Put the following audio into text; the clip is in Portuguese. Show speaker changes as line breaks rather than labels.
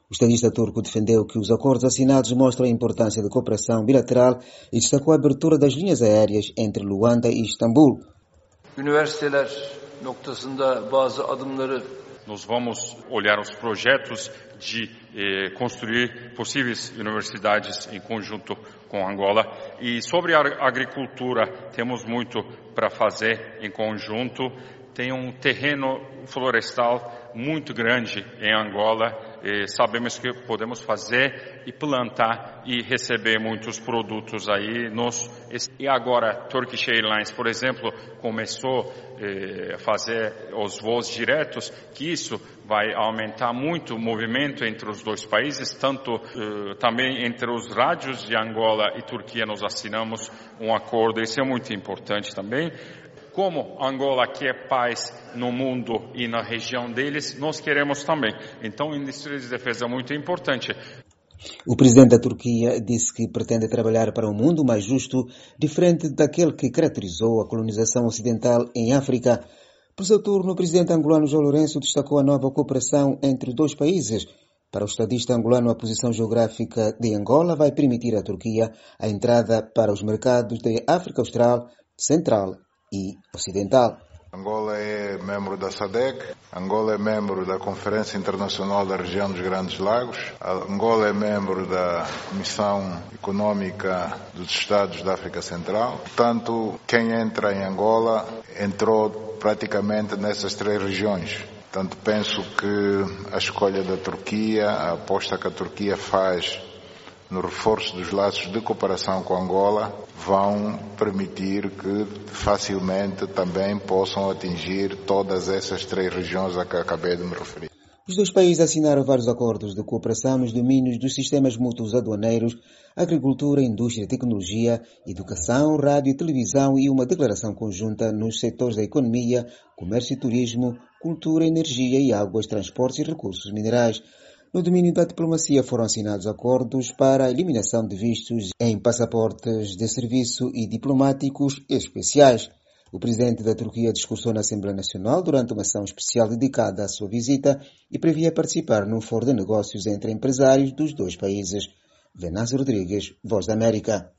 O estadista turco defendeu que os acordos assinados mostram a importância da cooperação bilateral e destacou a abertura das linhas aéreas entre Luanda e Istambul.
Üniversiteler noktasında bazı adımları.
Nós vamos olhar os projetos de construir possíveis universidades em conjunto com Angola. E sobre a agricultura, temos muito para fazer em conjunto. Tem um terreno florestal muito grande em Angola. Sabemos que podemos fazer e plantar e receber muitos produtos aí. E agora, Turkish Airlines, por exemplo, começou a fazer os voos diretos, que isso vai aumentar muito o movimento entre os dois países, tanto também entre os rádios de Angola e Turquia nós assinamos um acordo, isso é muito importante também. Como Angola quer paz no mundo e na região deles, nós queremos também. Então, a indústria de defesa é muito importante.
O presidente da Turquia disse que pretende trabalhar para um mundo mais justo, diferente daquele que caracterizou a colonização ocidental em África. Por seu turno, o presidente angolano João Lourenço destacou a nova cooperação entre os dois países. Para o estadista angolano, a posição geográfica de Angola vai permitir à Turquia a entrada para os mercados da África Austral, Central e Ocidental.
Angola é membro da SADC, Angola é membro da Conferência Internacional da Região dos Grandes Lagos, Angola é membro da Comissão Econômica dos Estados da África Central. Portanto, quem entra em Angola entrou praticamente nessas três regiões. Portanto, penso que a escolha da Turquia, a aposta que a Turquia faz no reforço dos laços de cooperação com Angola, vão permitir que facilmente também possam atingir todas essas três regiões a que acabei de me referir.
Os dois países assinaram vários acordos de cooperação nos domínios dos sistemas mútuos aduaneiros, agricultura, indústria, tecnologia, educação, rádio e televisão e uma declaração conjunta nos setores da economia, comércio e turismo, cultura, energia e águas, transportes e recursos minerais. No domínio da diplomacia foram assinados acordos para a eliminação de vistos em passaportes de serviço e diplomáticos especiais. O presidente da Turquia discursou na Assembleia Nacional durante uma ação especial dedicada à sua visita e previa participar num fórum de negócios entre empresários dos dois países. Venâncio Rodrigues, Voz da América.